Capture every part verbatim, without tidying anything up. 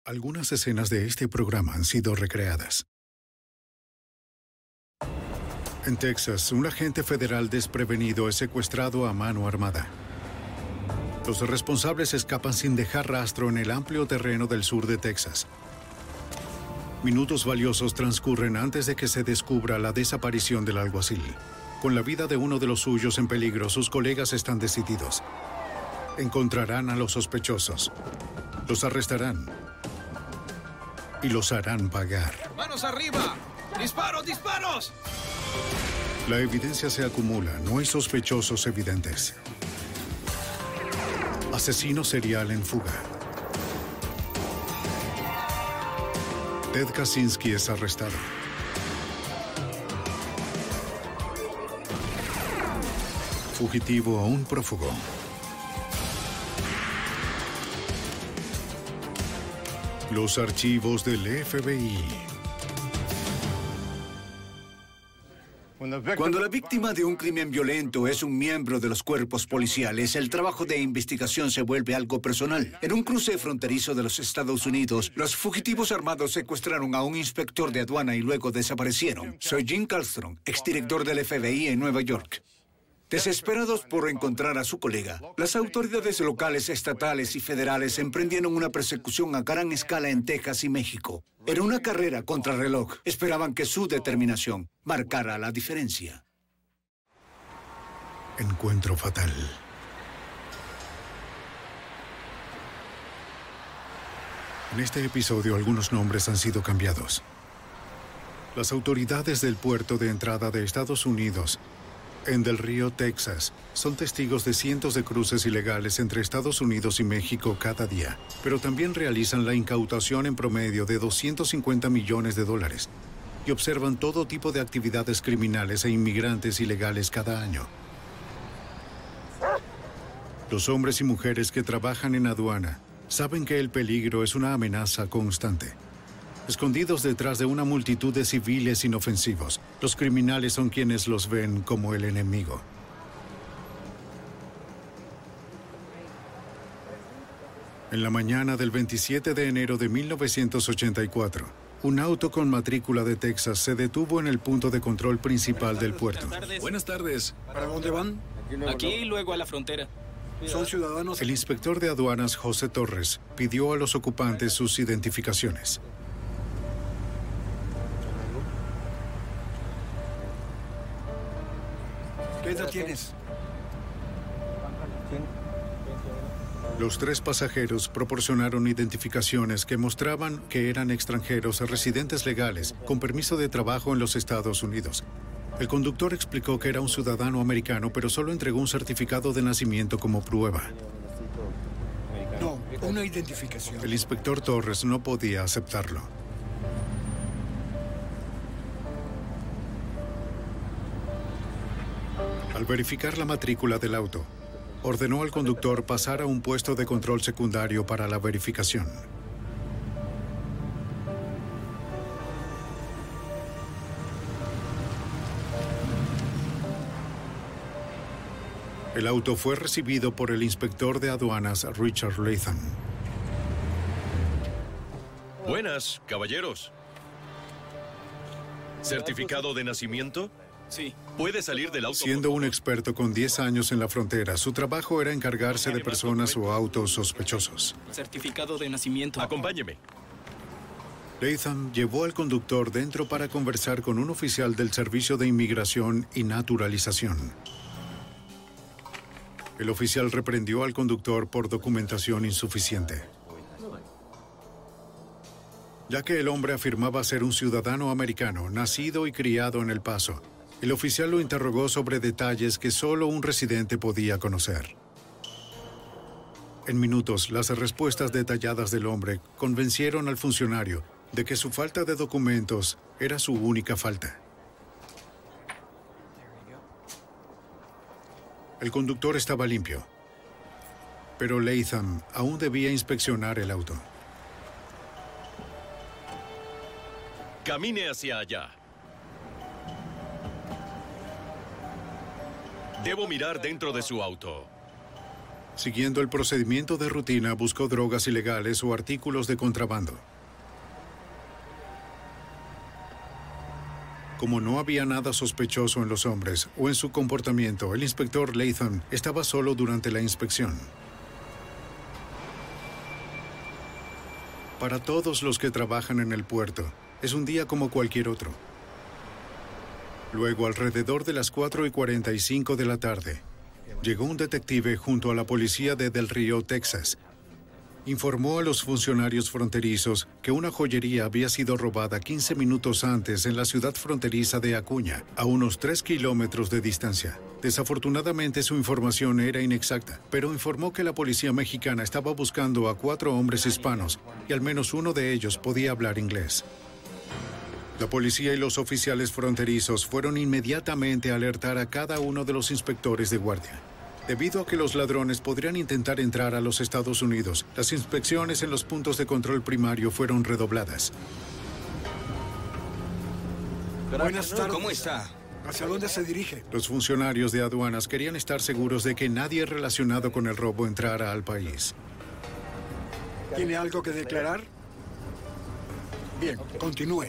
Algunas escenas de este programa han sido recreadas. En Texas, un agente federal desprevenido es secuestrado a mano armada. Los responsables escapan sin dejar rastro en el amplio terreno del sur de Texas. Minutos valiosos transcurren antes de que se descubra la desaparición del alguacil. Con la vida de uno de los suyos en peligro, sus colegas están decididos. Encontrarán a los sospechosos. Los arrestarán. Y los harán pagar. ¡Manos arriba! ¡Disparos, disparos! La evidencia se acumula. No hay sospechosos evidentes. Asesino serial en fuga. Ted Kaczynski es arrestado. Fugitivo a un prófugo. Los archivos del F B I. Cuando la víctima de un crimen violento es un miembro de los cuerpos policiales, el trabajo de investigación se vuelve algo personal. En un cruce fronterizo de los Estados Unidos, los fugitivos armados secuestraron a un inspector de aduana y luego desaparecieron. Soy Jim Kallstrom, exdirector del F B I en Nueva York. Desesperados por encontrar a su colega, las autoridades locales, estatales y federales emprendieron una persecución a gran escala en Texas y México. Era una carrera contra reloj. Esperaban que su determinación marcara la diferencia. Encuentro fatal. En este episodio, algunos nombres han sido cambiados. Las autoridades del puerto de entrada de Estados Unidos en Del Río, Texas, son testigos de cientos de cruces ilegales entre Estados Unidos y México cada día, pero también realizan la incautación en promedio de doscientos cincuenta millones de dólares y observan todo tipo de actividades criminales e inmigrantes ilegales cada año. Los hombres y mujeres que trabajan en aduana saben que el peligro es una amenaza constante. Escondidos detrás de una multitud de civiles inofensivos, los criminales son quienes los ven como el enemigo. En la mañana del veintisiete de enero de mil novecientos ochenta y cuatro, un auto con matrícula de Texas se detuvo en el punto de control principal del puerto. Buenas tardes. ¿Para dónde van? Aquí y luego a la frontera. ¿Son ciudadanos? El inspector de aduanas, José Torres, pidió a los ocupantes sus identificaciones. ¿Qué edad tienes? Los tres pasajeros proporcionaron identificaciones que mostraban que eran extranjeros residentes legales con permiso de trabajo en los Estados Unidos. El conductor explicó que era un ciudadano americano, pero solo entregó un certificado de nacimiento como prueba. No, una identificación. El inspector Torres no podía aceptarlo. Al verificar la matrícula del auto, ordenó al conductor pasar a un puesto de control secundario para la verificación. El auto fue recibido por el inspector de aduanas Richard Latham. Buenas, caballeros. ¿Certificado de nacimiento? Sí. Puede salir del auto. Siendo un experto con diez años en la frontera, su trabajo era encargarse de personas o autos sospechosos. Certificado de nacimiento. Acompáñeme. Latham llevó al conductor dentro para conversar con un oficial del Servicio de Inmigración y Naturalización. El oficial reprendió al conductor por documentación insuficiente. Ya que el hombre afirmaba ser un ciudadano americano, nacido y criado en El Paso, el oficial lo interrogó sobre detalles que solo un residente podía conocer. En minutos, las respuestas detalladas del hombre convencieron al funcionario de que su falta de documentos era su única falta. El conductor estaba limpio, pero Latham aún debía inspeccionar el auto. Camine hacia allá. Debo mirar dentro de su auto. Siguiendo el procedimiento de rutina, buscó drogas ilegales o artículos de contrabando. Como no había nada sospechoso en los hombres o en su comportamiento, el inspector Latham estaba solo durante la inspección. Para todos los que trabajan en el puerto, es un día como cualquier otro. Luego, alrededor de las cuatro y cuarenta y cinco de la tarde, llegó un detective junto a la policía de Del Río, Texas. Informó a los funcionarios fronterizos que una joyería había sido robada quince minutos antes en la ciudad fronteriza de Acuña, a unos tres kilómetros de distancia. Desafortunadamente, su información era inexacta, pero informó que la policía mexicana estaba buscando a cuatro hombres hispanos y al menos uno de ellos podía hablar inglés. La policía y los oficiales fronterizos fueron inmediatamente a alertar a cada uno de los inspectores de guardia. Debido a que los ladrones podrían intentar entrar a los Estados Unidos, las inspecciones en los puntos de control primario fueron redobladas. Buenas tardes. ¿Cómo está? ¿Hacia dónde se dirige? Los funcionarios de aduanas querían estar seguros de que nadie relacionado con el robo entrara al país. ¿Tiene algo que declarar? Bien, continúe.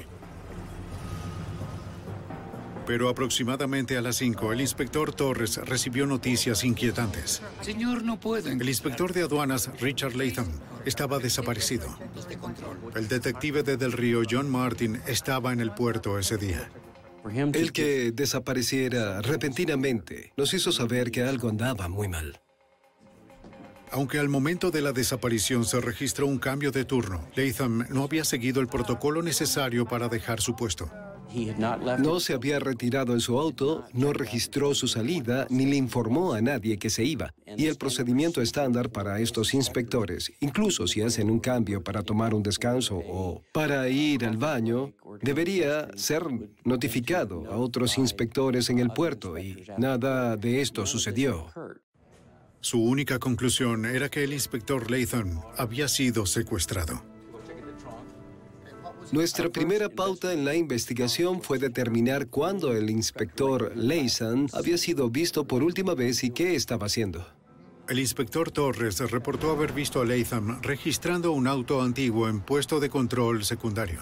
Pero aproximadamente a las cinco, el inspector Torres recibió noticias inquietantes. Señor, no pueden. El inspector de aduanas, Richard Latham, estaba desaparecido. El detective de Del Río, John Martin, estaba en el puerto ese día. El que desapareciera repentinamente nos hizo saber que algo andaba muy mal. Aunque al momento de la desaparición se registró un cambio de turno, Latham no había seguido el protocolo necesario para dejar su puesto. No se había retirado en su auto, no registró su salida, ni le informó a nadie que se iba. Y el procedimiento estándar para estos inspectores, incluso si hacen un cambio para tomar un descanso o para ir al baño, debería ser notificado a otros inspectores en el puerto, y nada de esto sucedió. Su única conclusión era que el inspector Latham había sido secuestrado. Nuestra primera pauta en la investigación fue determinar cuándo el inspector Latham había sido visto por última vez y qué estaba haciendo. El inspector Torres reportó haber visto a Latham registrando un auto antiguo en puesto de control secundario.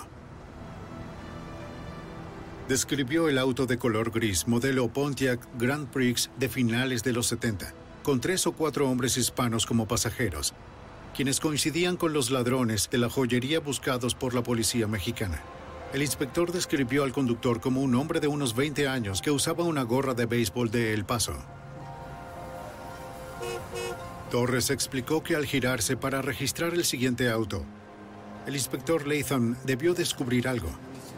Describió el auto de color gris, modelo Pontiac Grand Prix de finales de los setenta, con tres o cuatro hombres hispanos como pasajeros, quienes coincidían con los ladrones de la joyería buscados por la policía mexicana. El inspector describió al conductor como un hombre de unos veinte años que usaba una gorra de béisbol de El Paso. Torres explicó que al girarse para registrar el siguiente auto, el inspector Latham debió descubrir algo,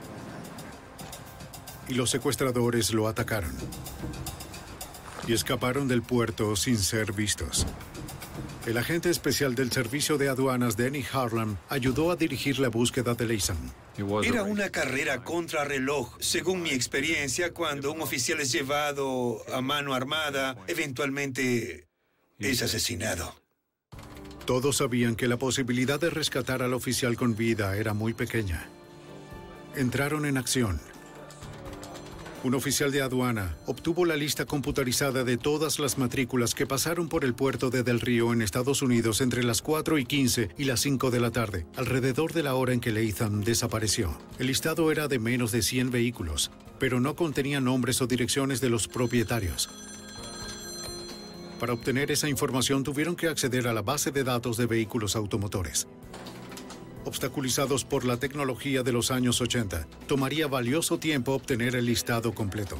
y los secuestradores lo atacaron y escaparon del puerto sin ser vistos. El agente especial del Servicio de Aduanas, Denny Harlan, ayudó a dirigir la búsqueda de Latham. Era una carrera contrarreloj. Según mi experiencia, cuando un oficial es llevado a mano armada, eventualmente es asesinado. Todos sabían que la posibilidad de rescatar al oficial con vida era muy pequeña. Entraron en acción. Un oficial de aduana obtuvo la lista computarizada de todas las matrículas que pasaron por el puerto de Del Río en Estados Unidos entre las cuatro y quince y las cinco de la tarde, alrededor de la hora en que Latham desapareció. El listado era de menos de cien vehículos, pero no contenía nombres o direcciones de los propietarios. Para obtener esa información tuvieron que acceder a la base de datos de vehículos automotores. Obstaculizados por la tecnología de los años ochenta, tomaría valioso tiempo obtener el listado completo.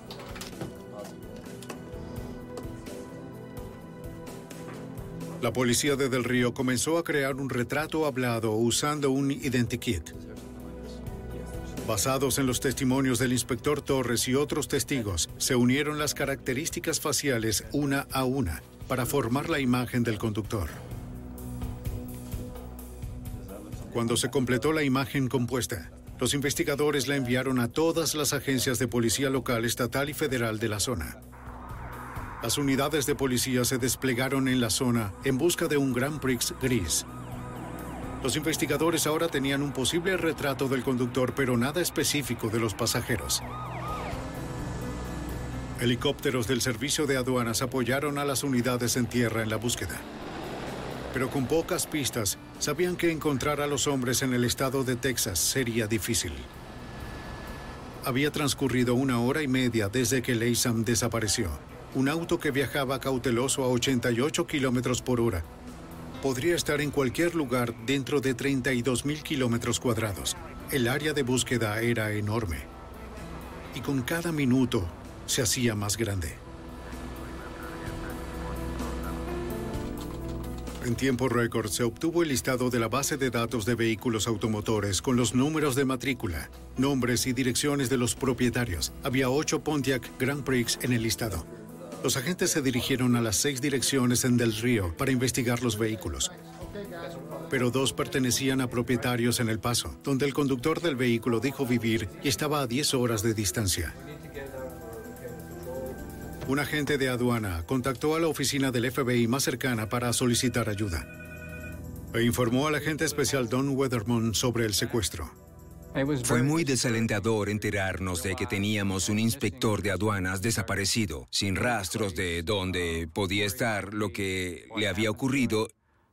La policía de Del Río comenzó a crear un retrato hablado usando un identikit. Basados en los testimonios del inspector Torres y otros testigos, se unieron las características faciales una a una para formar la imagen del conductor. Cuando se completó la imagen compuesta, los investigadores la enviaron a todas las agencias de policía local, estatal y federal de la zona. Las unidades de policía se desplegaron en la zona en busca de un Grand Prix gris. Los investigadores ahora tenían un posible retrato del conductor, pero nada específico de los pasajeros. Helicópteros del Servicio de Aduanas apoyaron a las unidades en tierra en la búsqueda. Pero con pocas pistas, sabían que encontrar a los hombres en el estado de Texas sería difícil. Había transcurrido una hora y media desde que Latham desapareció. Un auto que viajaba cauteloso a ochenta y ocho kilómetros por hora podría estar en cualquier lugar dentro de treinta y dos mil kilómetros cuadrados. El área de búsqueda era enorme. Y con cada minuto se hacía más grande. En tiempo récord se obtuvo el listado de la base de datos de vehículos automotores con los números de matrícula, nombres y direcciones de los propietarios. Había ocho Pontiac Grand Prix en el listado. Los agentes se dirigieron a las seis direcciones en Del Río para investigar los vehículos. Pero dos pertenecían a propietarios en El Paso, donde el conductor del vehículo dijo vivir y estaba a diez horas de distancia. Un agente de aduana contactó a la oficina del F B I más cercana para solicitar ayuda e informó al agente especial Don Weatherman sobre el secuestro. Fue muy desalentador enterarnos de que teníamos un inspector de aduanas desaparecido, sin rastros de dónde podía estar, lo que le había ocurrido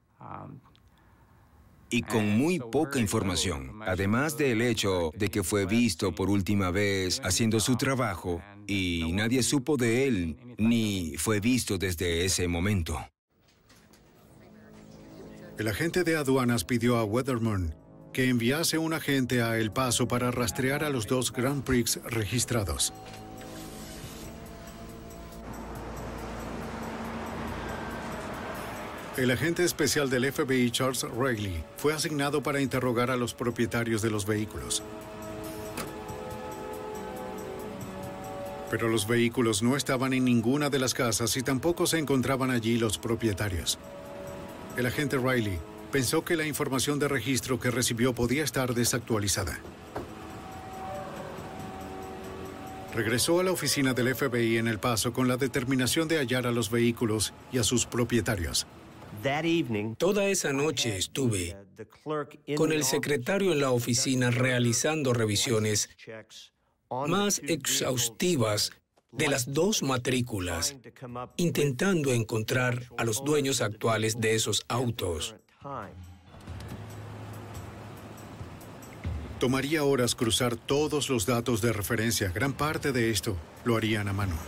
y con muy poca información. Además del hecho de que fue visto por última vez haciendo su trabajo y nadie supo de él ni fue visto desde ese momento. El agente de aduanas pidió a Weatherman que enviase un agente a El Paso para rastrear a los dos Grand Prix registrados. El agente especial del F B I, Charles Riley, fue asignado para interrogar a los propietarios de los vehículos. Pero los vehículos no estaban en ninguna de las casas y tampoco se encontraban allí los propietarios. El agente Riley pensó que la información de registro que recibió podía estar desactualizada. Regresó a la oficina del F B I en El Paso con la determinación de hallar a los vehículos y a sus propietarios. Toda esa noche estuve con el secretario en la oficina realizando revisiones más exhaustivas de las dos matrículas, intentando encontrar a los dueños actuales de esos autos. Tomaría horas cruzar todos los datos de referencia. Gran parte de esto lo harían a mano.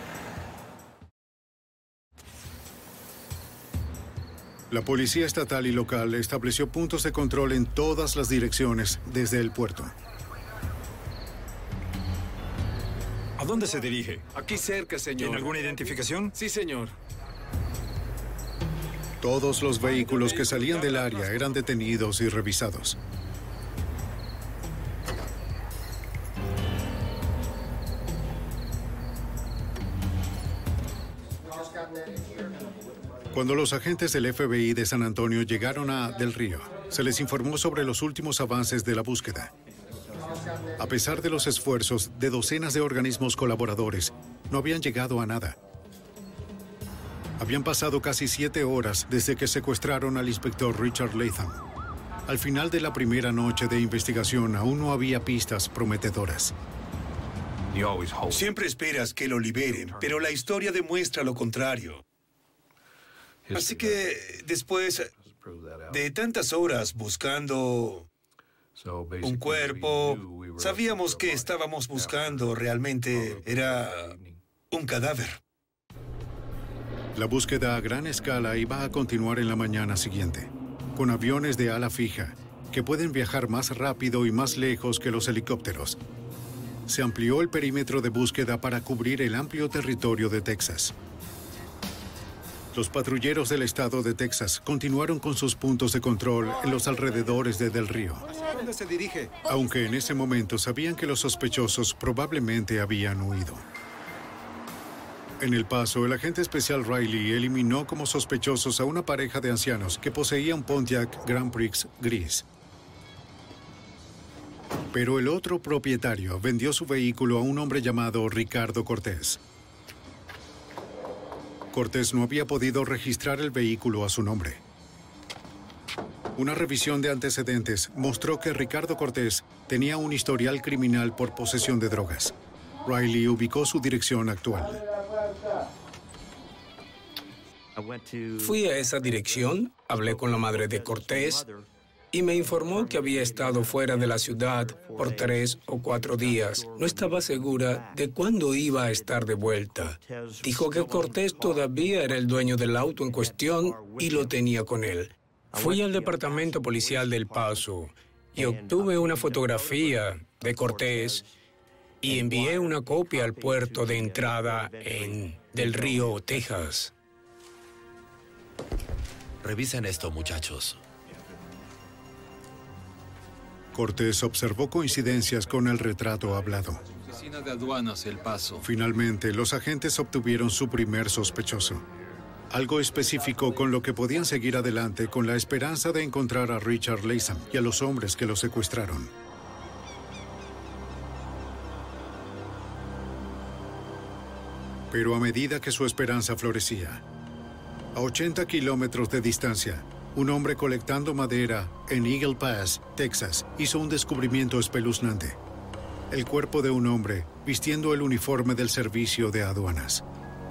La policía estatal y local estableció puntos de control en todas las direcciones desde el puerto. ¿A dónde se dirige? Aquí cerca, señor. ¿Tiene alguna identificación? Sí, señor. Todos los vehículos que salían del área eran detenidos y revisados. Cuando los agentes del F B I de San Antonio llegaron a Del Río, se les informó sobre los últimos avances de la búsqueda. A pesar de los esfuerzos de docenas de organismos colaboradores, no habían llegado a nada. Habían pasado casi siete horas desde que secuestraron al inspector Richard Latham. Al final de la primera noche de investigación, aún no había pistas prometedoras. Siempre esperas que lo liberen, pero la historia demuestra lo contrario. Así que después de tantas horas buscando un cuerpo, sabíamos que estábamos buscando realmente era un cadáver. La búsqueda a gran escala iba a continuar en la mañana siguiente, con aviones de ala fija, que pueden viajar más rápido y más lejos que los helicópteros. Se amplió el perímetro de búsqueda para cubrir el amplio territorio de Texas. Los patrulleros del estado de Texas continuaron con sus puntos de control en los alrededores de Del Río. ¿A dónde se dirige? Aunque en ese momento sabían que los sospechosos probablemente habían huido. En El Paso, el agente especial Riley eliminó como sospechosos a una pareja de ancianos que poseía un Pontiac Grand Prix gris. Pero el otro propietario vendió su vehículo a un hombre llamado Ricardo Cortés. Cortés no había podido registrar el vehículo a su nombre. Una revisión de antecedentes mostró que Ricardo Cortés tenía un historial criminal por posesión de drogas. Riley ubicó su dirección actual. Fui a esa dirección, hablé con la madre de Cortés y me informó que había estado fuera de la ciudad por tres o cuatro días. No estaba segura de cuándo iba a estar de vuelta. Dijo que Cortés todavía era el dueño del auto en cuestión y lo tenía con él. Fui al departamento policial del Paso y obtuve una fotografía de Cortés y envié una copia al puerto de entrada en Del Río, Texas. Revisen esto, muchachos. Cortés observó coincidencias con el retrato hablado. Oficina de Aduanas, El Paso. Finalmente, los agentes obtuvieron su primer sospechoso. Algo específico con lo que podían seguir adelante con la esperanza de encontrar a Richard Latham y a los hombres que lo secuestraron. Pero a medida que su esperanza florecía, a ochenta kilómetros de distancia, un hombre colectando madera en Eagle Pass, Texas, hizo un descubrimiento espeluznante. El cuerpo de un hombre vistiendo el uniforme del servicio de aduanas.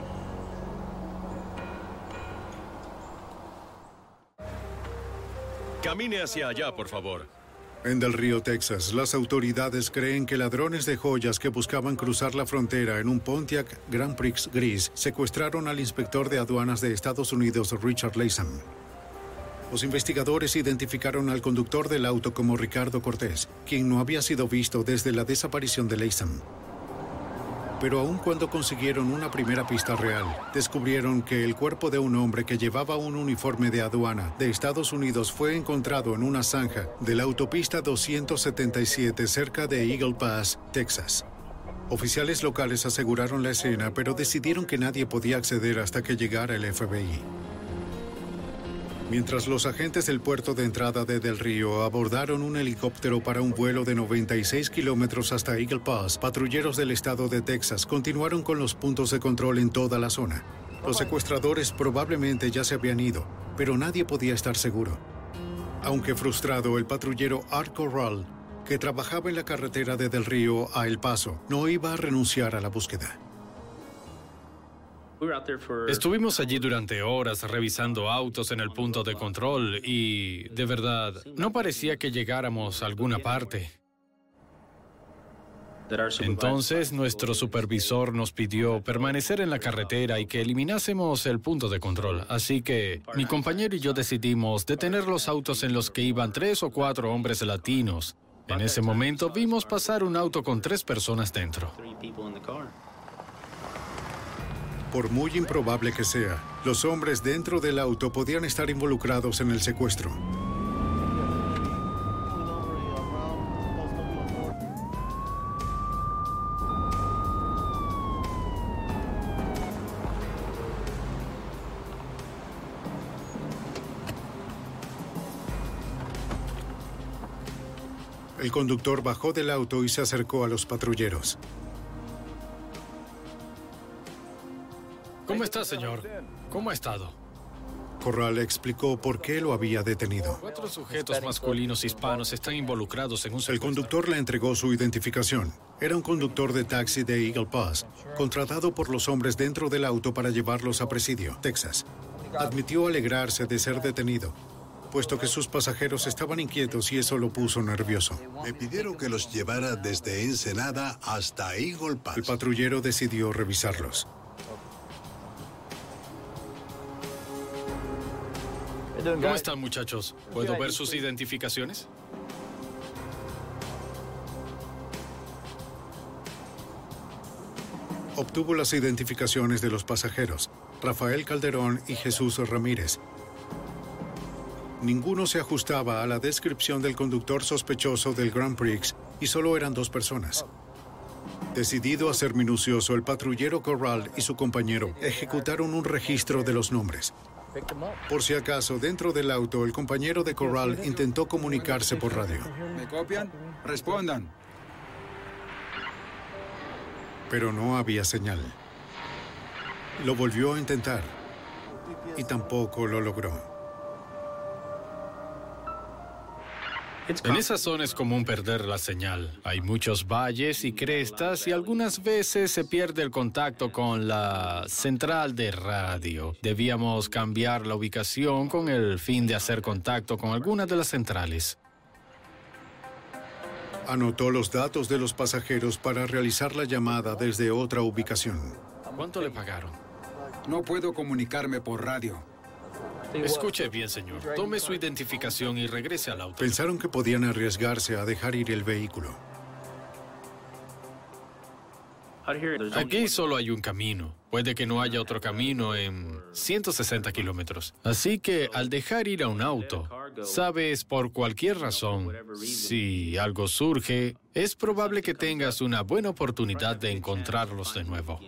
Camine hacia allá, por favor. En Del Río, Texas, las autoridades creen que ladrones de joyas que buscaban cruzar la frontera en un Pontiac Grand Prix gris secuestraron al inspector de aduanas de Estados Unidos, Richard Latham. Los investigadores identificaron al conductor del auto como Ricardo Cortés, quien no había sido visto desde la desaparición de Latham. Pero aun cuando consiguieron una primera pista real, descubrieron que el cuerpo de un hombre que llevaba un uniforme de aduana de Estados Unidos fue encontrado en una zanja de la autopista doscientos setenta y siete cerca de Eagle Pass, Texas. Oficiales locales aseguraron la escena, pero decidieron que nadie podía acceder hasta que llegara el F B I. Mientras los agentes del puerto de entrada de Del Río abordaron un helicóptero para un vuelo de noventa y seis kilómetros hasta Eagle Pass, patrulleros del estado de Texas continuaron con los puntos de control en toda la zona. Los secuestradores probablemente ya se habían ido, pero nadie podía estar seguro. Aunque frustrado, el patrullero Art Corral, que trabajaba en la carretera de Del Río a El Paso, no iba a renunciar a la búsqueda. Estuvimos allí durante horas revisando autos en el punto de control y, de verdad, no parecía que llegáramos a alguna parte. Entonces, nuestro supervisor nos pidió permanecer en la carretera y que eliminásemos el punto de control. Así que mi compañero y yo decidimos detener los autos en los que iban tres o cuatro hombres latinos. En ese momento vimos pasar un auto con tres personas dentro. Por muy improbable que sea, los hombres dentro del auto podían estar involucrados en el secuestro. El conductor bajó del auto y se acercó a los patrulleros. ¿Cómo está, señor? ¿Cómo ha estado? Corral explicó por qué lo había detenido. Cuatro sujetos masculinos hispanos están involucrados en un secuestro. El conductor le entregó su identificación. Era un conductor de taxi de Eagle Pass, contratado por los hombres dentro del auto para llevarlos a Presidio, Texas. Admitió alegrarse de ser detenido, puesto que sus pasajeros estaban inquietos y eso lo puso nervioso. Me pidieron que los llevara desde Ensenada hasta Eagle Pass. El patrullero decidió revisarlos. ¿Cómo están, muchachos? ¿Puedo ver sus identificaciones? Obtuvo las identificaciones de los pasajeros, Rafael Calderón y Jesús Ramírez. Ninguno se ajustaba a la descripción del conductor sospechoso del Grand Prix y solo eran dos personas. Decidido a ser minucioso, el patrullero Corral y su compañero ejecutaron un registro de los nombres. Por si acaso, dentro del auto, el compañero de Corral intentó comunicarse por radio. ¿Me copian? Respondan. Pero no había señal. Lo volvió a intentar y tampoco lo logró. En esa zona es común perder la señal. Hay muchos valles y crestas y algunas veces se pierde el contacto con la central de radio. Debíamos cambiar la ubicación con el fin de hacer contacto con algunas de las centrales. Anotó los datos de los pasajeros para realizar la llamada desde otra ubicación. ¿Cuánto le pagaron? No puedo comunicarme por radio. Escuche bien, señor. Tome su identificación y regrese al auto. Pensaron que podían arriesgarse a dejar ir el vehículo. Aquí solo hay un camino. Puede que no haya otro camino en ciento sesenta kilómetros. Así que al dejar ir a un auto, sabes, por cualquier razón, si algo surge, es probable que tengas una buena oportunidad de encontrarlos de nuevo.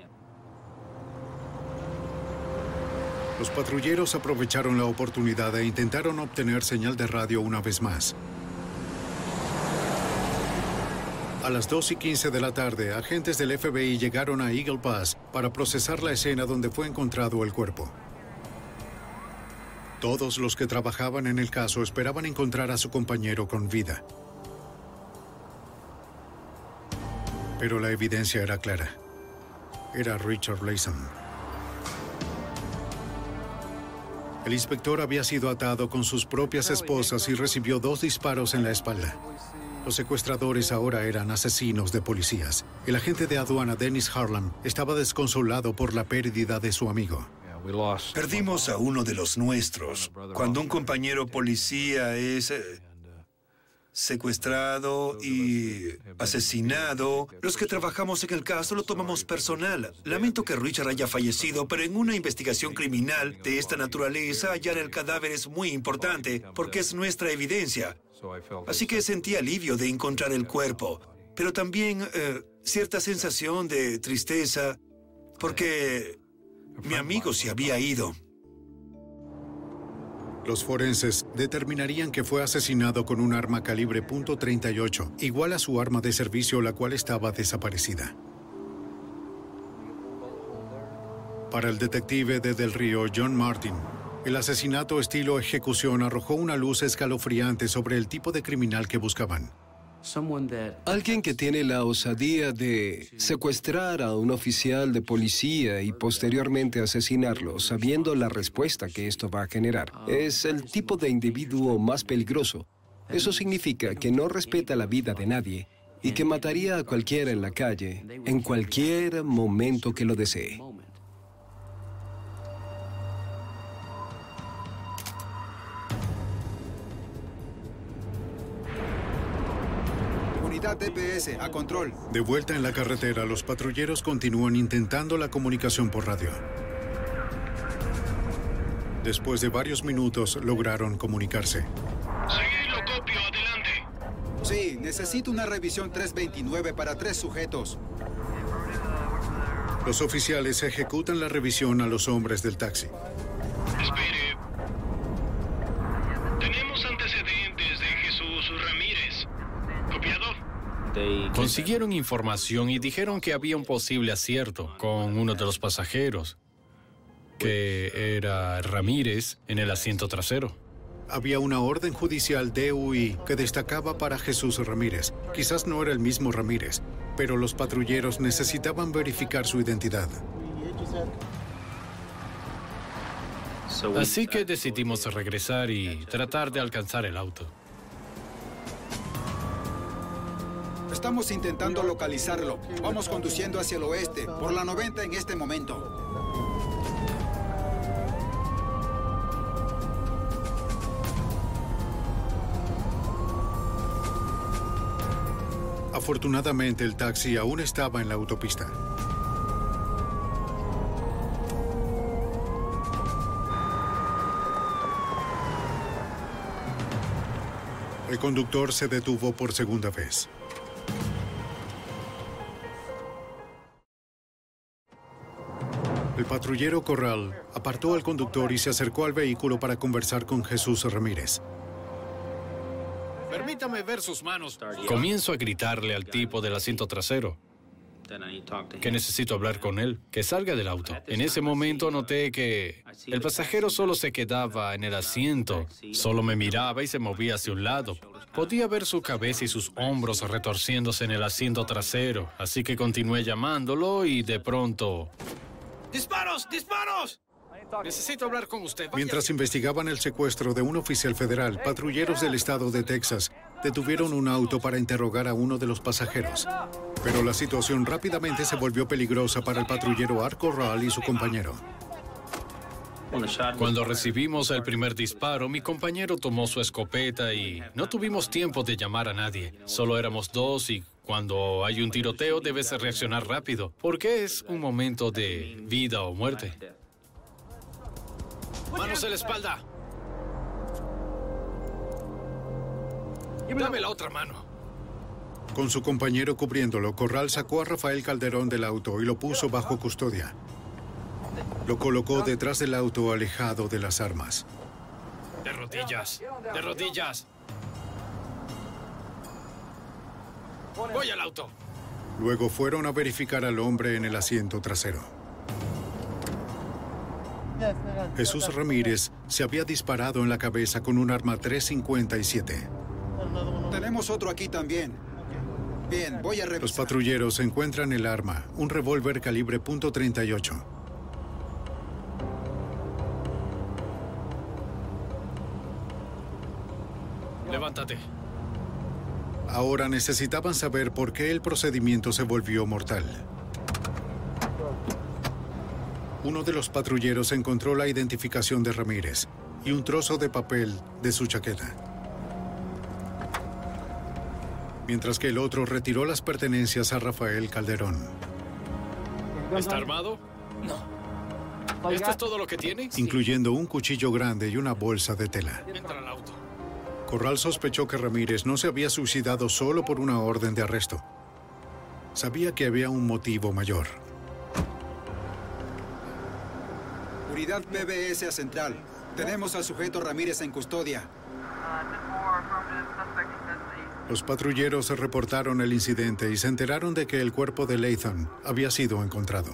Los patrulleros aprovecharon la oportunidad e intentaron obtener señal de radio una vez más. A las dos y quince de la tarde, agentes del F B I llegaron a Eagle Pass para procesar la escena donde fue encontrado el cuerpo. Todos los que trabajaban en el caso esperaban encontrar a su compañero con vida. Pero la evidencia era clara. Era Richard Lason. El inspector había sido atado con sus propias esposas y recibió dos disparos en la espalda. Los secuestradores ahora eran asesinos de policías. El agente de aduana Dennis Harlan estaba desconsolado por la pérdida de su amigo. Perdimos a uno de los nuestros. Cuando un compañero policía es eh, secuestrado y asesinado, los que trabajamos en el caso lo tomamos personal. Lamento que Richard haya fallecido, pero en una investigación criminal de esta naturaleza, hallar el cadáver es muy importante porque es nuestra evidencia. Así que sentí alivio de encontrar el cuerpo, pero también eh, cierta sensación de tristeza porque mi amigo se había ido. Los forenses determinarían que fue asesinado con un arma calibre punto treinta y ocho, igual a su arma de servicio, la cual estaba desaparecida. Para el detective de Del Río, John Martin, el asesinato estilo ejecución arrojó una luz escalofriante sobre el tipo de criminal que buscaban. Alguien que tiene la osadía de secuestrar a un oficial de policía y posteriormente asesinarlo, sabiendo la respuesta que esto va a generar. Es el tipo de individuo más peligroso. Eso significa que no respeta la vida de nadie y que mataría a cualquiera en la calle en cualquier momento que lo desee. Unidad D P S, a control. De vuelta en la carretera, los patrulleros continúan intentando la comunicación por radio. Después de varios minutos, lograron comunicarse. Sí, lo copio, adelante. Sí, necesito una revisión tres veintinueve para tres sujetos. Los oficiales ejecutan la revisión a los hombres del taxi. Espere. Tenemos antecedentes de Jesús Ramírez. ¿Copiado? Consiguieron información y dijeron que había un posible acierto con uno de los pasajeros, que era Ramírez en el asiento trasero. Había una orden judicial D U I que destacaba para Jesús Ramírez. Quizás no era el mismo Ramírez, pero los patrulleros necesitaban verificar su identidad. Así que decidimos regresar y tratar de alcanzar el auto. Estamos intentando localizarlo. Vamos conduciendo hacia el oeste, por la noventa en este momento. Afortunadamente, el taxi aún estaba en la autopista. El conductor se detuvo por segunda vez. El patrullero Corral apartó al conductor y se acercó al vehículo para conversar con Jesús Ramírez. Permítame ver sus manos. Comienzo a gritarle al tipo del asiento trasero. que necesito hablar con él, que salga del auto. En ese momento noté que el pasajero solo se quedaba en el asiento, solo me miraba y se movía hacia un lado. Podía ver su cabeza y sus hombros retorciéndose en el asiento trasero, así que continué llamándolo y de pronto... ¡Disparos! ¡Disparos! Necesito hablar con usted. Mientras investigaban el secuestro de un oficial federal, patrulleros del estado de Texas detuvieron un auto para interrogar a uno de los pasajeros. Pero la situación rápidamente se volvió peligrosa para el patrullero Art Corral y su compañero. Cuando recibimos el primer disparo, mi compañero tomó su escopeta y no tuvimos tiempo de llamar a nadie. Solo éramos dos y cuando hay un tiroteo debes reaccionar rápido, porque es un momento de vida o muerte. ¡Manos en la espalda! Dame la otra mano. Con su compañero cubriéndolo, Corral sacó a Rafael Calderón del auto y lo puso bajo custodia. Lo colocó detrás del auto, alejado de las armas. De rodillas, de rodillas. Voy al auto. Luego fueron a verificar al hombre en el asiento trasero. Jesús Ramírez se había disparado en la cabeza con un arma tres cincuenta y siete. Tenemos otro aquí también. Bien, voy a revisar. Los patrulleros encuentran el arma, un revólver calibre punto treinta y ocho. Levántate. Ahora necesitaban saber por qué el procedimiento se volvió mortal. Uno de los patrulleros encontró la identificación de Ramírez y un trozo de papel de su chaqueta. Mientras que el otro retiró las pertenencias a Rafael Calderón. ¿Está armado? No. ¿Esto es todo lo que tiene? Incluyendo un cuchillo grande y una bolsa de tela. Entra al auto. Corral sospechó que Ramírez no se había suicidado solo por una orden de arresto. Sabía que había un motivo mayor. Unidad P B S a Central. Tenemos al sujeto Ramírez en custodia. Los patrulleros reportaron el incidente y se enteraron de que el cuerpo de Latham había sido encontrado.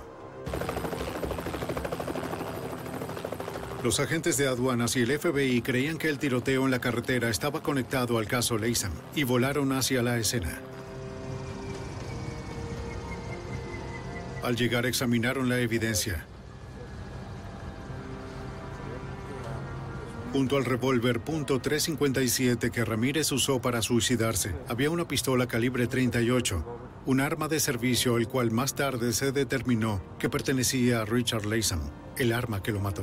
Los agentes de aduanas y el F B I creían que el tiroteo en la carretera estaba conectado al caso Latham y volaron hacia la escena. Al llegar, examinaron la evidencia. Junto al revólver punto trescientos cincuenta y siete que Ramírez usó para suicidarse, había una pistola calibre treinta y ocho, un arma de servicio el cual más tarde se determinó que pertenecía a Richard Latham, el arma que lo mató.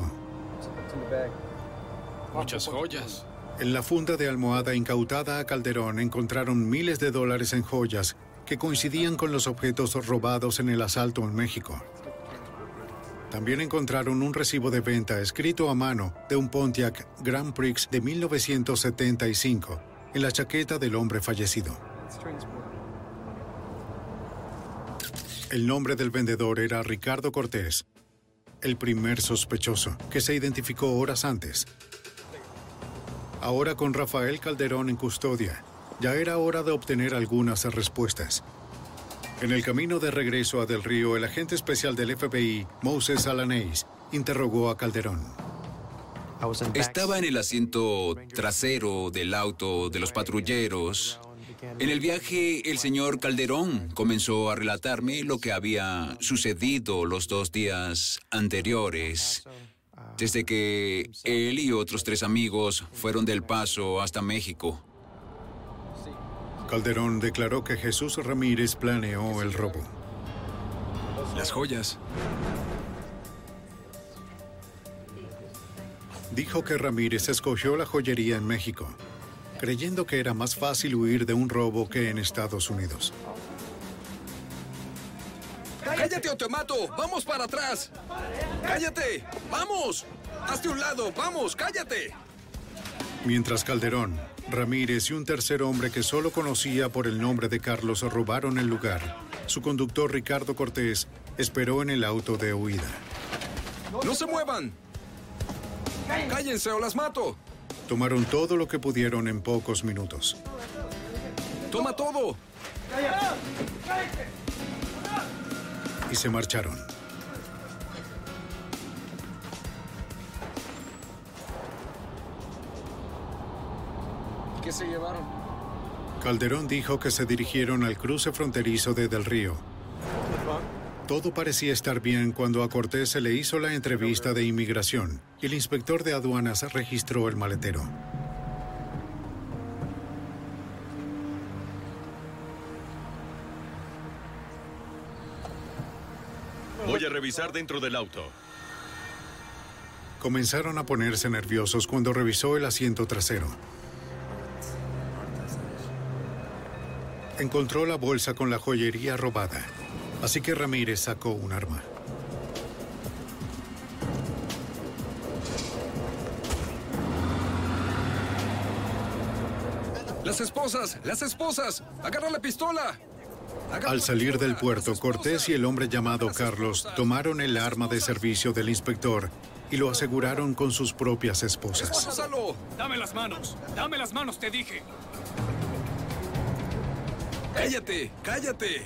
Muchas joyas. En la funda de almohada incautada a Calderón encontraron miles de dólares en joyas que coincidían con los objetos robados en el asalto en México. También encontraron un recibo de venta escrito a mano de un Pontiac Grand Prix de mil novecientos setenta y cinco en la chaqueta del hombre fallecido. El nombre del vendedor era Ricardo Cortés, el primer sospechoso, que se identificó horas antes. Ahora con Rafael Calderón en custodia, ya era hora de obtener algunas respuestas. En el camino de regreso a Del Río, el agente especial del F B I, Moses Alanés, interrogó a Calderón. Estaba en el asiento trasero del auto de los patrulleros. En el viaje, el señor Calderón comenzó a relatarme lo que había sucedido los dos días anteriores, desde que él y otros tres amigos fueron del Paso hasta México. Calderón declaró que Jesús Ramírez planeó el robo. Las joyas. Dijo que Ramírez escogió la joyería en México, creyendo que era más fácil huir de un robo que en Estados Unidos. ¡Cállate o te mato! ¡Vamos para atrás! ¡Cállate! ¡Vamos! ¡Hazte un lado! ¡Vamos! ¡Cállate! Mientras Calderón, Ramírez y un tercer hombre que solo conocía por el nombre de Carlos robaron el lugar, su conductor Ricardo Cortés esperó en el auto de huida. ¡No se muevan! ¡Cállense o las mato! Tomaron todo lo que pudieron en pocos minutos. ¡Toma todo! y se marcharon. ¿Qué se llevaron? Calderón dijo que se dirigieron al cruce fronterizo de Del Río. Todo parecía estar bien cuando a Cortés se le hizo la entrevista de inmigración y el inspector de aduanas registró el maletero. Voy a revisar dentro del auto. Comenzaron a ponerse nerviosos cuando revisó el asiento trasero. Encontró la bolsa con la joyería robada, así que Ramírez sacó un arma. ¡Las esposas! ¡Las esposas! ¡Agarra la pistola! Al salir del puerto, Cortés y el hombre llamado Carlos tomaron el arma de servicio del inspector y lo aseguraron con sus propias esposas. ¡Esposalo! ¡Dame las manos! ¡Dame las manos, te dije! ¡Cállate! ¡Cállate!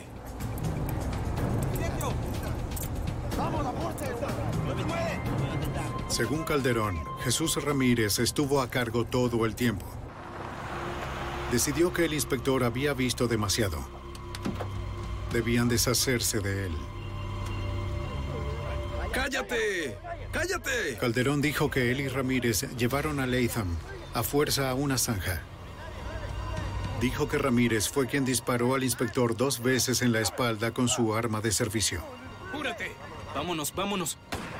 Según Calderón, Jesús Ramírez estuvo a cargo todo el tiempo. Decidió que el inspector había visto demasiado. Debían deshacerse de él. ¡Cállate! ¡Cállate! Calderón dijo que él y Ramírez llevaron a Latham a fuerza a una zanja. Dijo que Ramírez fue quien disparó al inspector dos veces en la espalda con su arma de servicio. ¡Apúrate! Vámonos, vámonos.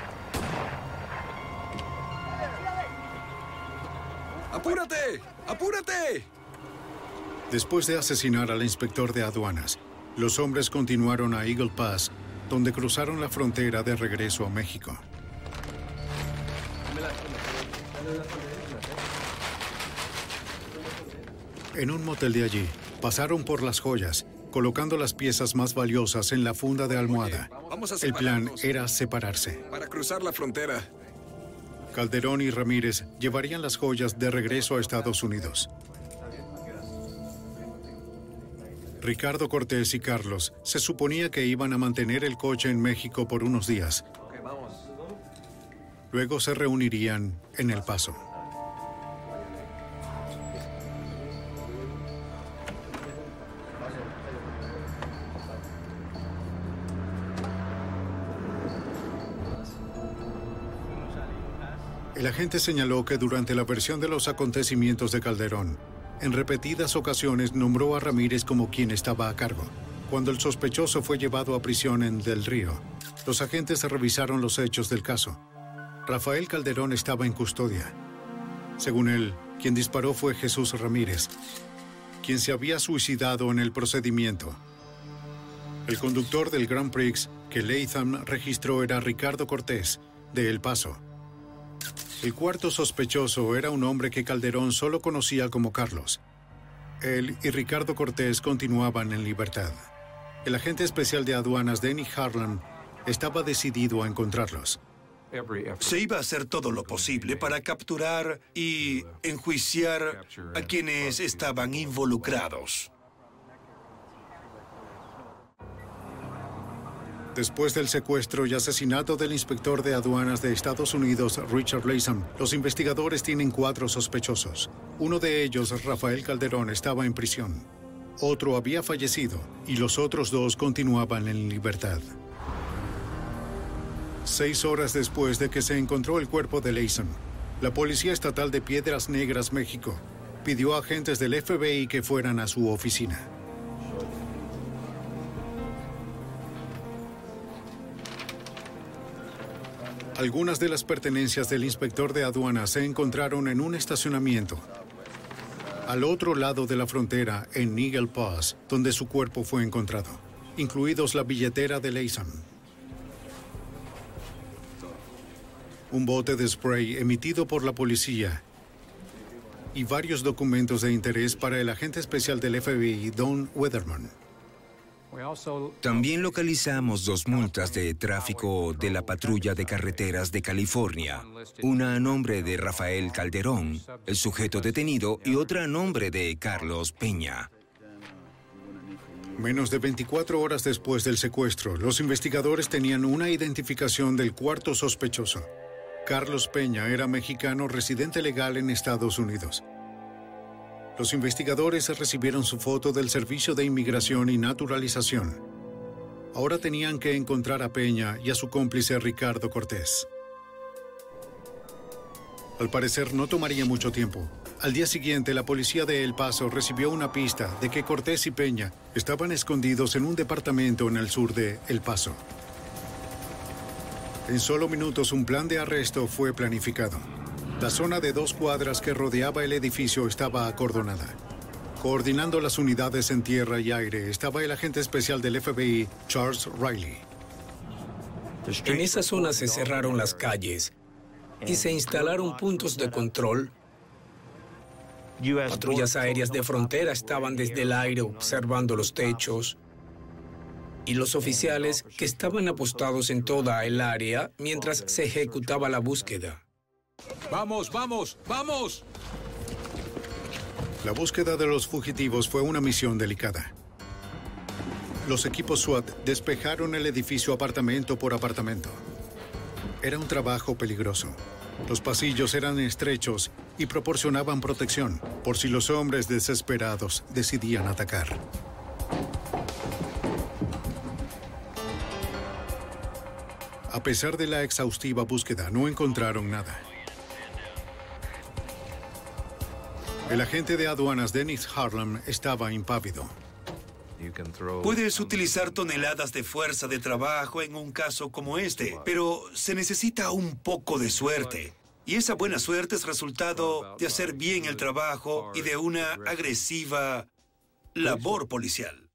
¡Apúrate! ¡Apúrate! Después de asesinar al inspector de aduanas, los hombres continuaron a Eagle Pass, donde cruzaron la frontera de regreso a México. En un motel de allí, pasaron por las joyas, colocando las piezas más valiosas en la funda de almohada. El plan era separarse. Para cruzar la frontera. Calderón y Ramírez llevarían las joyas de regreso a Estados Unidos. Ricardo Cortés y Carlos se suponía que iban a mantener el coche en México por unos días. Luego se reunirían en El Paso. El agente señaló que durante la versión de los acontecimientos de Calderón, en repetidas ocasiones nombró a Ramírez como quien estaba a cargo. Cuando el sospechoso fue llevado a prisión en Del Río, los agentes revisaron los hechos del caso. Rafael Calderón estaba en custodia. Según él, quien disparó fue Jesús Ramírez, quien se había suicidado en el procedimiento. El conductor del Grand Prix que Latham registró era Ricardo Cortés, de El Paso. El cuarto sospechoso era un hombre que Calderón solo conocía como Carlos. Él y Ricardo Cortés continuaban en libertad. El agente especial de aduanas Denny Harlan estaba decidido a encontrarlos. Se iba a hacer todo lo posible para capturar y enjuiciar a quienes estaban involucrados. Después del secuestro y asesinato del inspector de aduanas de Estados Unidos, Richard Latham, los investigadores tienen cuatro sospechosos. Uno de ellos, Rafael Calderón, estaba en prisión. Otro había fallecido y los otros dos continuaban en libertad. Seis horas después de que se encontró el cuerpo de Latham, la Policía Estatal de Piedras Negras, México, pidió a agentes del F B I que fueran a su oficina. Algunas de las pertenencias del inspector de aduanas se encontraron en un estacionamiento al otro lado de la frontera en Eagle Pass, donde su cuerpo fue encontrado, incluidos la billetera de Latham, un bote de spray emitido por la policía y varios documentos de interés para el agente especial del F B I, Don Weatherman. También localizamos dos multas de tráfico de la Patrulla de Carreteras de California, una a nombre de Rafael Calderón, el sujeto detenido, y otra a nombre de Carlos Peña. Menos de veinticuatro horas después del secuestro, los investigadores tenían una identificación del cuarto sospechoso. Carlos Peña era mexicano residente legal en Estados Unidos. Los investigadores recibieron su foto del Servicio de Inmigración y Naturalización. Ahora tenían que encontrar a Peña y a su cómplice Ricardo Cortés. Al parecer no tomaría mucho tiempo. Al día siguiente, la policía de El Paso recibió una pista de que Cortés y Peña estaban escondidos en un departamento en el sur de El Paso. En solo minutos, un plan de arresto fue planificado. La zona de dos cuadras que rodeaba el edificio estaba acordonada. Coordinando las unidades en tierra y aire estaba el agente especial del F B I, Charles Riley. En esa zona se cerraron las calles y se instalaron puntos de control. Patrullas aéreas de frontera estaban desde el aire observando los techos. Y los oficiales que estaban apostados en toda el área mientras se ejecutaba la búsqueda. ¡Vamos, vamos, vamos! La búsqueda de los fugitivos fue una misión delicada. Los equipos SWAT despejaron el edificio apartamento por apartamento. Era un trabajo peligroso. Los pasillos eran estrechos y proporcionaban protección por si los hombres desesperados decidían atacar. A pesar de la exhaustiva búsqueda, no encontraron nada. El agente de aduanas Dennis Harlem estaba impávido. Puedes utilizar toneladas de fuerza de trabajo en un caso como este, pero se necesita un poco de suerte. Y esa buena suerte es resultado de hacer bien el trabajo y de una agresiva labor policial.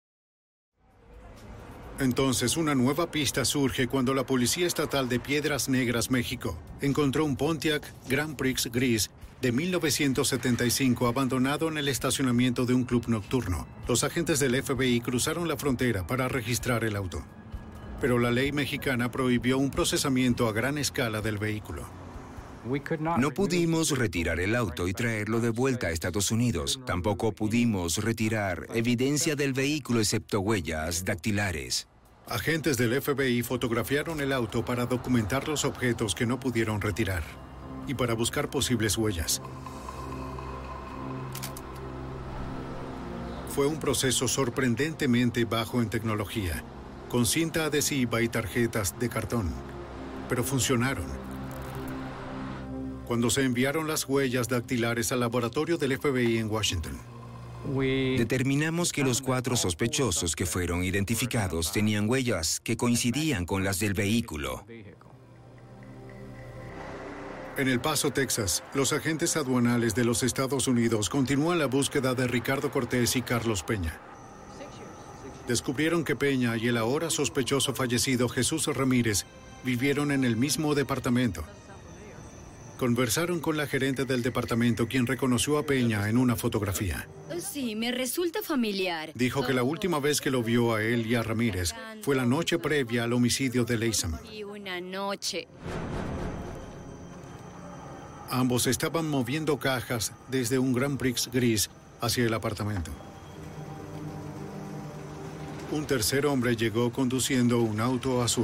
Entonces, una nueva pista surge cuando la Policía Estatal de Piedras Negras, México, encontró un Pontiac Grand Prix gris de mil novecientos setenta y cinco abandonado en el estacionamiento de un club nocturno. Los agentes del F B I cruzaron la frontera para registrar el auto. Pero la ley mexicana prohibió un procesamiento a gran escala del vehículo. No pudimos retirar el auto y traerlo de vuelta a Estados Unidos. Tampoco pudimos retirar evidencia del vehículo excepto huellas dactilares. Agentes del F B I fotografiaron el auto para documentar los objetos que no pudieron retirar y para buscar posibles huellas. Fue un proceso sorprendentemente bajo en tecnología, con cinta adhesiva y tarjetas de cartón, pero funcionaron. Cuando se enviaron las huellas dactilares al laboratorio del F B I en Washington, determinamos que los cuatro sospechosos que fueron identificados tenían huellas que coincidían con las del vehículo. En El Paso, Texas, los agentes aduanales de los Estados Unidos continúan la búsqueda de Ricardo Cortés y Carlos Peña. Descubrieron que Peña y el ahora sospechoso fallecido Jesús Ramírez vivieron en el mismo departamento. Conversaron con la gerente del departamento, quien reconoció a Peña en una fotografía. Sí, me resulta familiar. Dijo que la última vez que lo vio a él y a Ramírez fue la noche previa al homicidio de Leysam. Y una noche. Ambos estaban moviendo cajas desde un Grand Prix gris hacia el apartamento. Un tercer hombre llegó conduciendo un auto azul.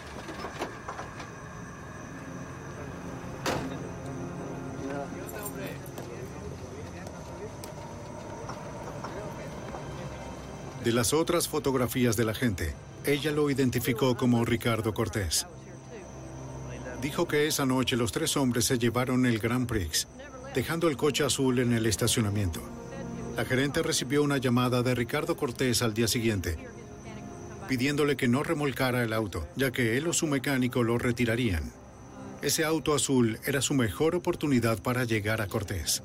De las otras fotografías de la gente, ella lo identificó como Ricardo Cortés. Dijo que esa noche los tres hombres se llevaron el Grand Prix, dejando el coche azul en el estacionamiento. La gerente recibió una llamada de Ricardo Cortés al día siguiente, pidiéndole que no remolcara el auto, ya que él o su mecánico lo retirarían. Ese auto azul era su mejor oportunidad para llegar a Cortés.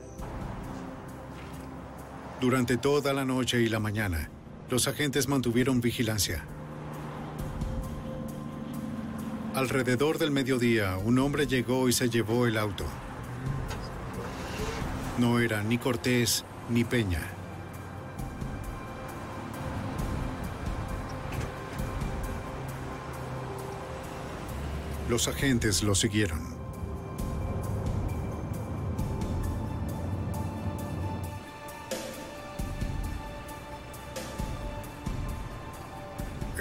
Durante toda la noche y la mañana, los agentes mantuvieron vigilancia. Alrededor del mediodía, un hombre llegó y se llevó el auto. No era ni Cortés ni Peña. Los agentes lo siguieron.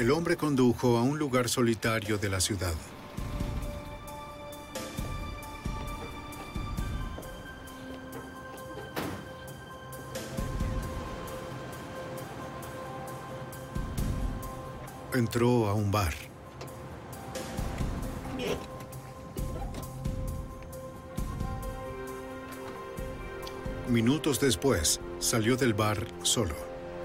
El hombre condujo a un lugar solitario de la ciudad. Entró a un bar. Minutos después, salió del bar solo.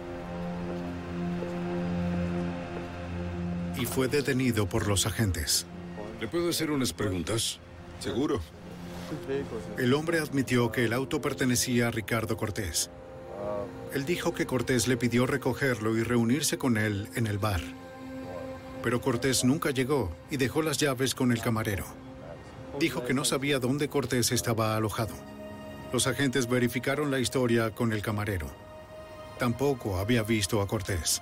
Y fue detenido por los agentes. ¿Le puedo hacer unas preguntas? ¿Seguro? El hombre admitió que el auto pertenecía a Ricardo Cortés. Él dijo que Cortés le pidió recogerlo y reunirse con él en el bar. Pero Cortés nunca llegó y dejó las llaves con el camarero. Dijo que no sabía dónde Cortés estaba alojado. Los agentes verificaron la historia con el camarero. Tampoco había visto a Cortés.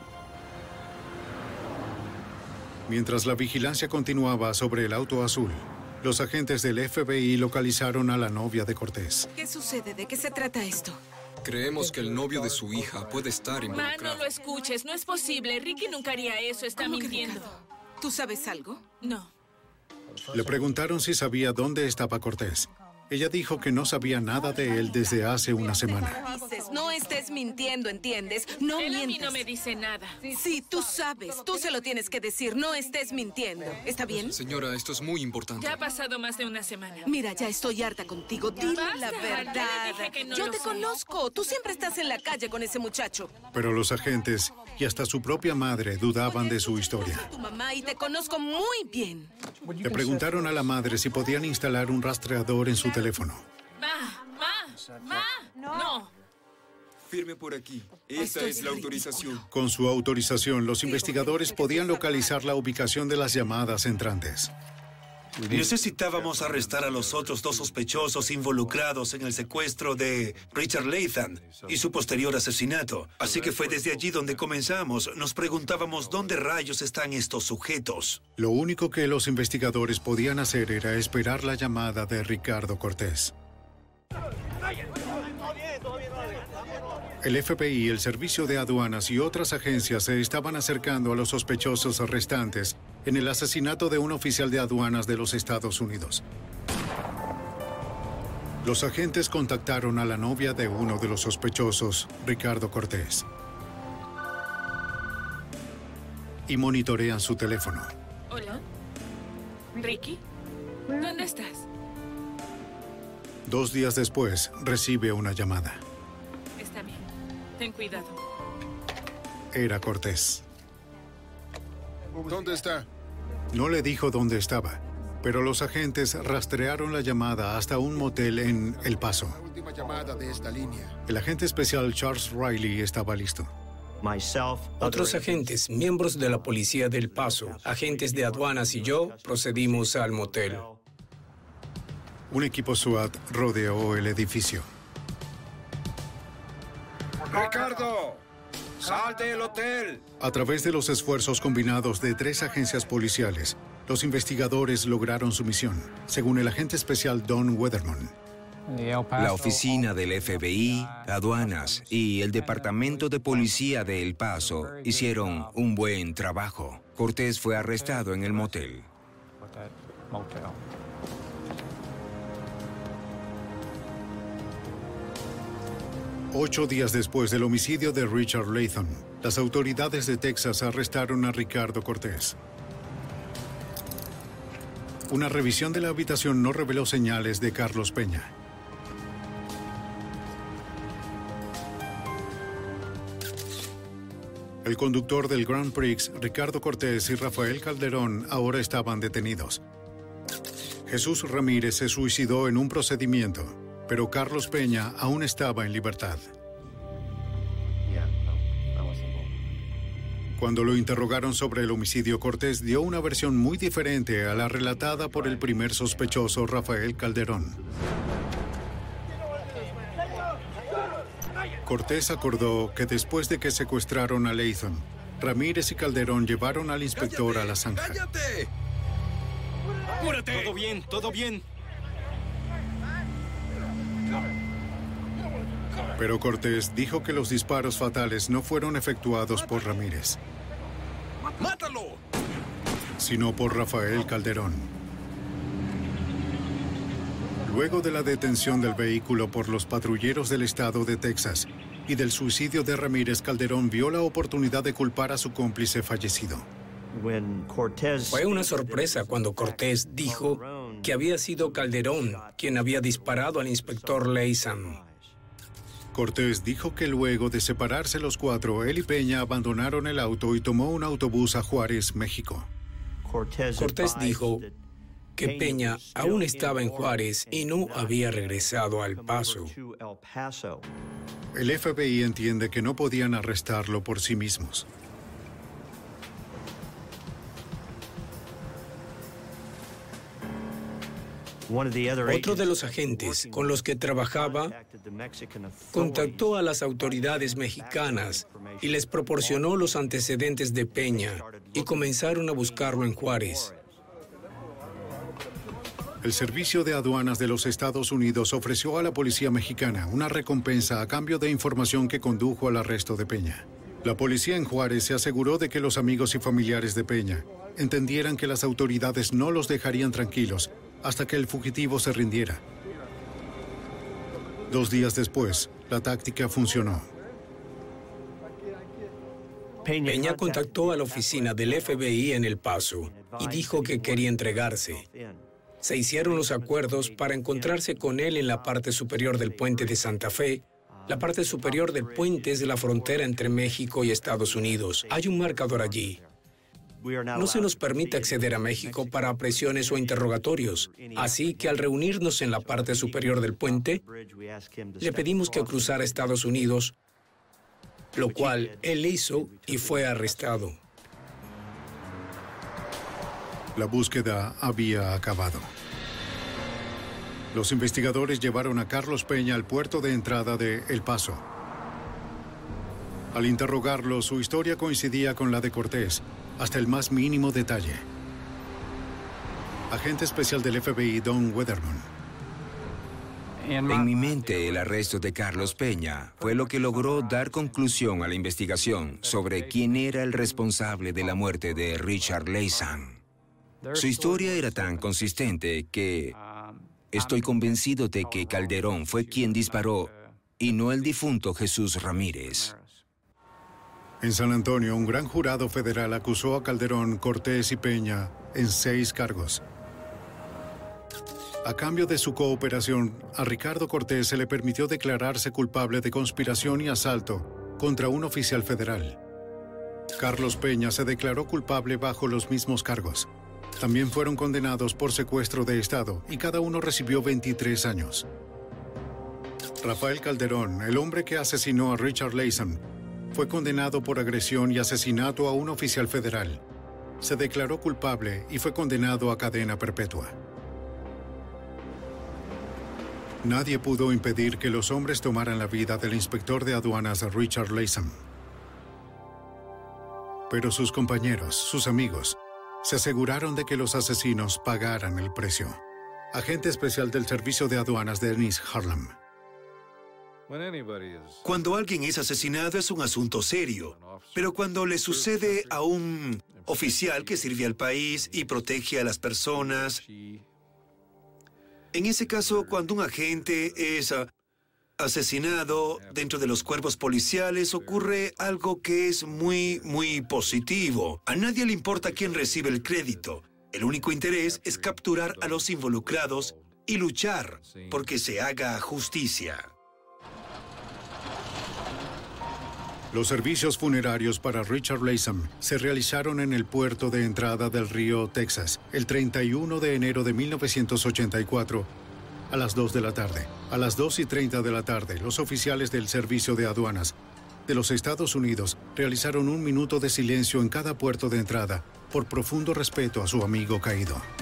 Mientras la vigilancia continuaba sobre el auto azul, los agentes del F B I localizaron a la novia de Cortés. ¿Qué sucede? ¿De qué se trata esto? Creemos que el novio de su hija puede estar Ma, involucrado. no lo escuches. No es posible. Ricky nunca haría eso. Está ¿Cómo que mintiendo. Ricardo? ¿Tú sabes algo? No. Le preguntaron si sabía dónde estaba Cortés. Ella dijo que no sabía nada de él desde hace una semana. Dices, no estés mintiendo, ¿entiendes? No Él a mí mientas. no me dice nada. Sí, tú sabes. Tú se lo tienes que decir. No estés mintiendo. ¿Está bien? Señora, esto es muy importante. Ya ha pasado más de una semana. Mira, ya estoy harta contigo. Dile Basta, la ya verdad. le dije que no Yo lo te soy. conozco. Tú siempre estás en la calle con ese muchacho. Pero los agentes y hasta su propia madre dudaban de su historia. Tu mamá y te conozco muy bien. Le preguntaron a la madre si podían instalar un rastreador en su teléfono. Ma, ma, ma, no. Firme por aquí. Esta es la autorización. Con su autorización, los investigadores podían localizar la ubicación de las llamadas entrantes. Necesitábamos arrestar a los otros dos sospechosos involucrados en el secuestro de Richard Latham y su posterior asesinato. Así que fue desde allí donde comenzamos. Nos preguntábamos dónde rayos están estos sujetos. Lo único que los investigadores podían hacer era esperar la llamada de Ricardo Cortés. El F B I, el Servicio de Aduanas y otras agencias se estaban acercando a los sospechosos restantes en el asesinato de un oficial de aduanas de los Estados Unidos. Los agentes contactaron a la novia de uno de los sospechosos, Ricardo Cortés, y monitorean su teléfono. Hola. Ricky, ¿dónde estás? Dos días después, recibe una llamada. Está bien. Ten cuidado. Era Cortés. ¿Dónde está? No le dijo dónde estaba, pero los agentes rastrearon la llamada hasta un motel en El Paso. Última llamada de esta línea. El agente especial Charles Riley estaba listo. Otros agentes, miembros de la policía del Paso, agentes de aduanas y yo procedimos al motel. Un equipo SWAT rodeó el edificio. ¡Ricardo! ¡Sal del hotel! A través de los esfuerzos combinados de tres agencias policiales, los investigadores lograron su misión, según el agente especial Don Weatherman. La oficina del F B I, aduanas y el departamento de policía de El Paso hicieron un buen trabajo. Cortés fue arrestado en el motel. Ocho días después del homicidio de Richard Latham, las autoridades de Texas arrestaron a Ricardo Cortés. Una revisión de la habitación no reveló señales de Carlos Peña. El conductor del Grand Prix, Ricardo Cortés, y Rafael Calderón ahora estaban detenidos. Jesús Ramírez se suicidó en un procedimiento, pero Carlos Peña aún estaba en libertad. Cuando lo interrogaron sobre el homicidio, Cortés dio una versión muy diferente a la relatada por el primer sospechoso, Rafael Calderón. Cortés acordó que después de que secuestraron a Latham, Ramírez y Calderón llevaron al inspector a la zanja. ¡Cállate! ¡Apúrate! Todo bien, todo bien. Pero Cortés dijo que los disparos fatales no fueron efectuados por Ramírez. ¡Mátalo! Sino por Rafael Calderón. Luego de la detención del vehículo por los patrulleros del estado de Texas y del suicidio de Ramírez, Calderón vio la oportunidad de culpar a su cómplice fallecido. Fue una sorpresa cuando Cortés dijo que había sido Calderón quien había disparado al inspector Laysan. Cortés dijo que luego de separarse los cuatro, él y Peña abandonaron el auto y tomó un autobús a Juárez, México. Cortés dijo que Peña aún estaba en Juárez y no había regresado a El Paso. El F B I entiende que no podían arrestarlo por sí mismos. Otro de los agentes con los que trabajaba contactó a las autoridades mexicanas y les proporcionó los antecedentes de Peña y comenzaron a buscarlo en Juárez. El Servicio de Aduanas de los Estados Unidos ofreció a la policía mexicana una recompensa a cambio de información que condujo al arresto de Peña. La policía en Juárez se aseguró de que los amigos y familiares de Peña entendieran que las autoridades no los dejarían tranquilos hasta que el fugitivo se rindiera. Dos días después, la táctica funcionó. Peña contactó a la oficina del F B I en El Paso y dijo que quería entregarse. Se hicieron los acuerdos para encontrarse con él en la parte superior del puente de Santa Fe. La parte superior del puente es de la frontera entre México y Estados Unidos. Hay un marcador allí. No se nos permite acceder a México para presiones o interrogatorios, así que al reunirnos en la parte superior del puente, le pedimos que cruzara a Estados Unidos, lo cual él hizo y fue arrestado. La búsqueda había acabado. Los investigadores llevaron a Carlos Peña al puerto de entrada de El Paso. Al interrogarlo, su historia coincidía con la de Cortés, hasta el más mínimo detalle. Agente especial del F B I, Don Weatherman. En mi mente, el arresto de Carlos Peña fue lo que logró dar conclusión a la investigación sobre quién era el responsable de la muerte de Richard Laysan. Su historia era tan consistente que estoy convencido de que Calderón fue quien disparó y no el difunto Jesús Ramírez. En San Antonio, un gran jurado federal acusó a Calderón, Cortés y Peña en seis cargos. A cambio de su cooperación, a Ricardo Cortés se le permitió declararse culpable de conspiración y asalto contra un oficial federal. Carlos Peña se declaró culpable bajo los mismos cargos. También fueron condenados por secuestro de Estado y cada uno recibió veintitrés años. Rafael Calderón, el hombre que asesinó a Richard Laysan, fue condenado por agresión y asesinato a un oficial federal. Se declaró culpable y fue condenado a cadena perpetua. Nadie pudo impedir que los hombres tomaran la vida del inspector de aduanas Richard Laysan. Pero sus compañeros, sus amigos, se aseguraron de que los asesinos pagaran el precio. Agente especial del Servicio de Aduanas Dennis Harlem. Cuando alguien es asesinado es un asunto serio, pero cuando le sucede a un oficial que sirve al país y protege a las personas, en ese caso, cuando un agente es uh, asesinado dentro de los cuerpos policiales, ocurre algo que es muy, muy positivo. A nadie le importa quién recibe el crédito. El único interés es capturar a los involucrados y luchar porque se haga justicia. Los servicios funerarios para Richard Laysan se realizaron en el puerto de entrada del Río, Texas, el treinta y uno de enero de mil novecientos ochenta y cuatro, a las dos de la tarde. A las dos y treinta de la tarde, los oficiales del Servicio de Aduanas de los Estados Unidos realizaron un minuto de silencio en cada puerto de entrada por profundo respeto a su amigo caído.